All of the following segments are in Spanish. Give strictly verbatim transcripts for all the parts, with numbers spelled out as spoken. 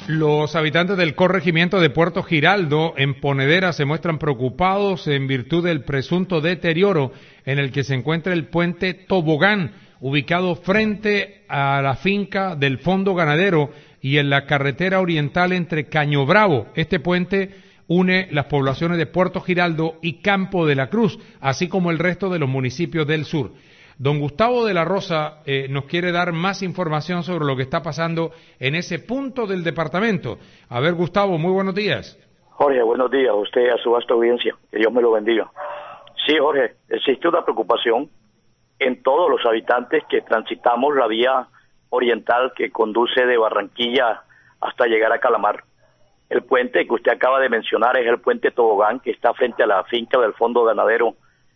Los habitantes del corregimiento de Puerto Giraldo, en Ponedera, se muestran preocupados en virtud del presunto deterioro en el que se encuentra el puente Tobogán, ubicado frente a la finca del Fondo Ganadero y en la carretera oriental entre Caño Bravo. Este puente une las poblaciones de Puerto Giraldo y Campo de la Cruz, así como el resto de los municipios del sur. Don Gustavo de la Rosa eh, nos quiere dar más información sobre lo que está pasando en ese punto del departamento. A ver, Gustavo, muy buenos días. Jorge, buenos días a usted y a su vasta audiencia. Que Dios me lo bendiga. Sí, Jorge, existe una preocupación en todos los habitantes que transitamos la vía oriental que conduce de Barranquilla hasta llegar a Calamar. El puente que usted acaba de mencionar es el puente Tobogán, que está frente a la finca del Fondo Ganadero,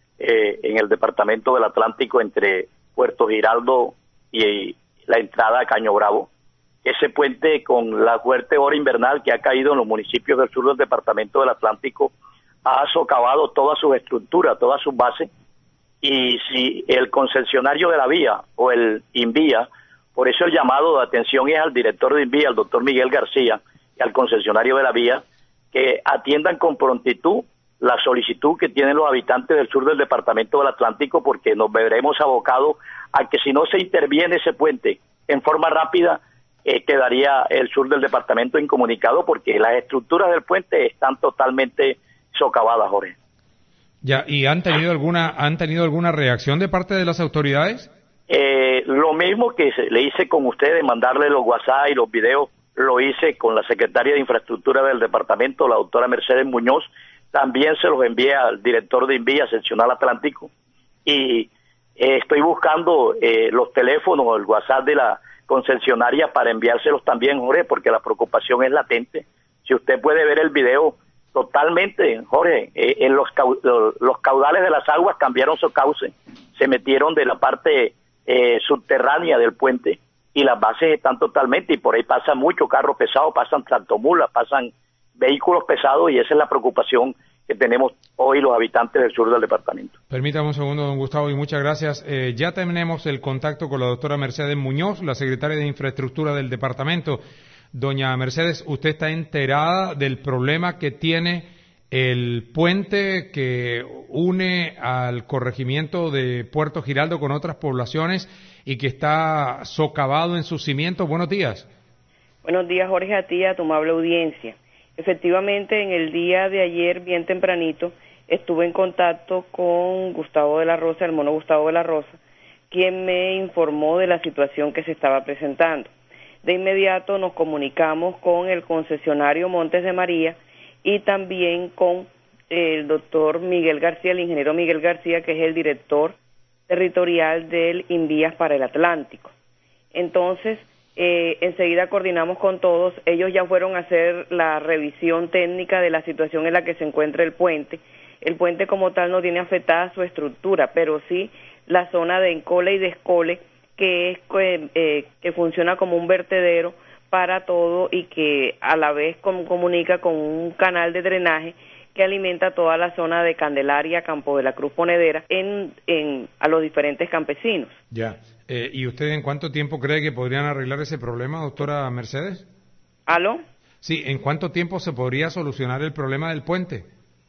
Eh, en el departamento del Atlántico entre Puerto Giraldo y la entrada a Caño Bravo. Ese puente, con la fuerte hora invernal que ha caído en los municipios del sur del departamento del Atlántico, ha socavado toda su estructura, toda su base, y si el concesionario de la vía o el INVIA, por eso el llamado de atención es al director de INVIA, al doctor Miguel García, y al concesionario de la vía, que atiendan con prontitud la solicitud que tienen los habitantes del sur del departamento del Atlántico, porque nos veremos abocados a que si no se interviene ese puente en forma rápida, eh, quedaría el sur del departamento incomunicado, porque las estructuras del puente están totalmente socavadas, Jorge. Ya, ¿y han tenido alguna han tenido alguna reacción de parte de las autoridades? Eh, lo mismo que le hice con ustedes, mandarle los WhatsApp y los videos, lo hice con la secretaria de Infraestructura del departamento, la doctora Mercedes Muñoz. También se los envié al director de INVIA, seccional Atlántico, y eh, estoy buscando eh, los teléfonos o el WhatsApp de la concesionaria para enviárselos también, Jorge, porque la preocupación es latente. Si usted puede ver el video totalmente, Jorge, eh, en los, los caudales de las aguas cambiaron su cauce, se metieron de la parte eh, subterránea del puente y las bases están totalmente, y por ahí pasan muchos carros pesados, pasan tractomulas, pasan vehículos pesados, y esa es la preocupación que tenemos hoy los habitantes del sur del departamento. Permítame un segundo, don Gustavo, y muchas gracias. Eh, ya tenemos el contacto con la doctora Mercedes Muñoz, la secretaria de Infraestructura del departamento. Doña Mercedes, ¿usted está enterada del problema que tiene el puente que une al corregimiento de Puerto Giraldo con otras poblaciones y que está socavado en sus cimientos? Buenos días. Buenos días, Jorge, a ti y a tu amable audiencia. Efectivamente, en el día de ayer, bien tempranito, estuve en contacto con Gustavo de la Rosa, el mono Gustavo de la Rosa, quien me informó de la situación que se estaba presentando. De inmediato nos comunicamos con el concesionario Montes de María y también con el doctor Miguel García, el ingeniero Miguel García, que es el director territorial del INVIAS para el Atlántico. Entonces, Eh, enseguida coordinamos con todos, ellos ya fueron a hacer la revisión técnica de la situación en la que se encuentra el puente. El puente como tal no tiene afectada su estructura, pero sí la zona de encole y descole, que es eh, que funciona como un vertedero para todo y que a la vez com- comunica con un canal de drenaje que alimenta toda la zona de Candelaria, Campo de la Cruz, Ponedera, en, en a los diferentes campesinos. Ya. Eh, ¿Y usted en cuánto tiempo cree que podrían arreglar ese problema, doctora Mercedes? ¿Aló? Sí, ¿en cuánto tiempo se podría solucionar el problema del puente?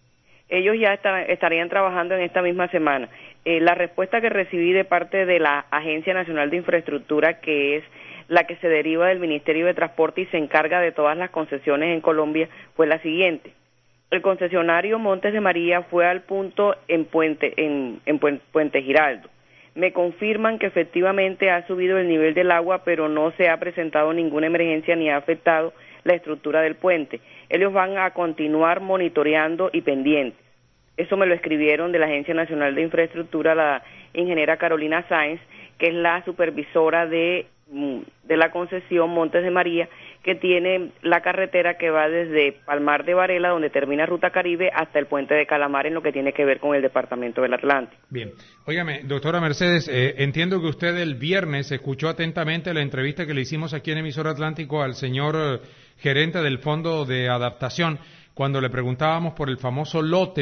Ellos ya está, estarían trabajando en esta misma semana. Eh, la respuesta que recibí de parte de la Agencia Nacional de Infraestructura, que es la que se deriva del Ministerio de Transporte y se encarga de todas las concesiones en Colombia, fue la siguiente. El concesionario Montes de María fue al punto en Puente, en, en Puente Giraldo. Me confirman que efectivamente ha subido el nivel del agua, pero no se ha presentado ninguna emergencia ni ha afectado la estructura del puente. Ellos van a continuar monitoreando y pendientes. Eso me lo escribieron de la Agencia Nacional de Infraestructura, la ingeniera Carolina Sáenz, que es la supervisora de, de la concesión Montes de María, que tiene la carretera que va desde Palmar de Varela, donde termina Ruta Caribe, hasta el puente de Calamar, en lo que tiene que ver con el departamento del Atlántico. Bien. Óigame, doctora Mercedes, eh, entiendo que usted el viernes escuchó atentamente la entrevista que le hicimos aquí en Emisora Atlántico al señor eh, gerente del Fondo de Adaptación, cuando le preguntábamos por el famoso lote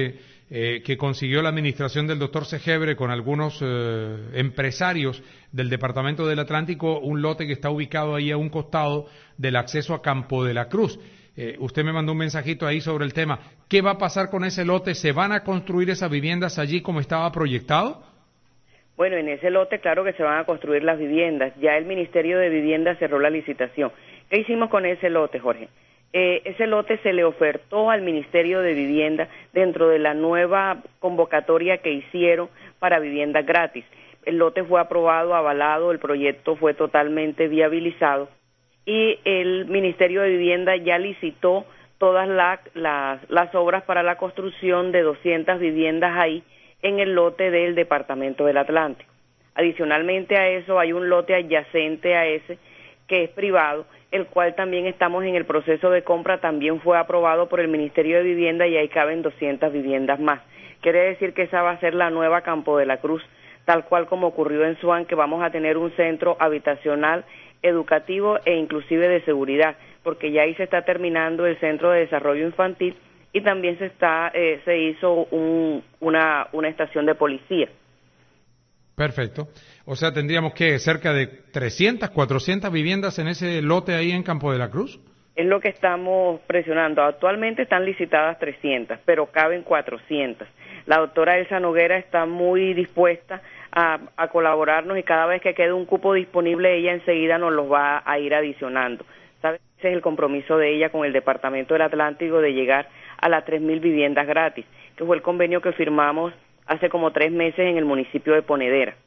eh, que consiguió la administración del doctor Segebre con algunos eh, empresarios del Departamento del Atlántico, un lote que está ubicado ahí a un costado del acceso a Campo de la Cruz. Eh, usted me mandó un mensajito ahí sobre el tema. ¿Qué va a pasar con ese lote? ¿Se van a construir esas viviendas allí como estaba proyectado? Bueno, en ese lote claro que se van a construir las viviendas. Ya el Ministerio de Vivienda cerró la licitación. ¿Qué hicimos con ese lote, Jorge? Eh, ese lote se le ofertó al Ministerio de Vivienda dentro de la nueva convocatoria que hicieron para viviendas gratis. El lote fue aprobado, avalado, el proyecto fue totalmente viabilizado y el Ministerio de Vivienda ya licitó todas la, las, las obras para la construcción de doscientas viviendas ahí en el lote del Departamento del Atlántico. Adicionalmente a eso hay un lote adyacente a ese que es privado, el cual también estamos en el proceso de compra, también fue aprobado por el Ministerio de Vivienda y ahí caben doscientas viviendas más. Quiere decir que esa va a ser la nueva Campo de la Cruz, tal cual como ocurrió en Suán, que vamos a tener un centro habitacional, educativo e inclusive de seguridad, porque ya ahí se está terminando el Centro de Desarrollo Infantil y también se está eh, se hizo un, una, una estación de policía. Perfecto. O sea, tendríamos que cerca de trescientas, cuatrocientas viviendas en ese lote ahí en Campo de la Cruz. Es lo que estamos presionando. Actualmente están licitadas trescientas, pero caben cuatrocientas. La doctora Elsa Noguera está muy dispuesta a, a colaborarnos y cada vez que quede un cupo disponible ella enseguida nos los va a ir adicionando. ¿Sabe? Ese es el compromiso de ella con el Departamento del Atlántico de llegar a las tres mil viviendas gratis, que fue el convenio que firmamos hace como tres meses en el municipio de Ponedera.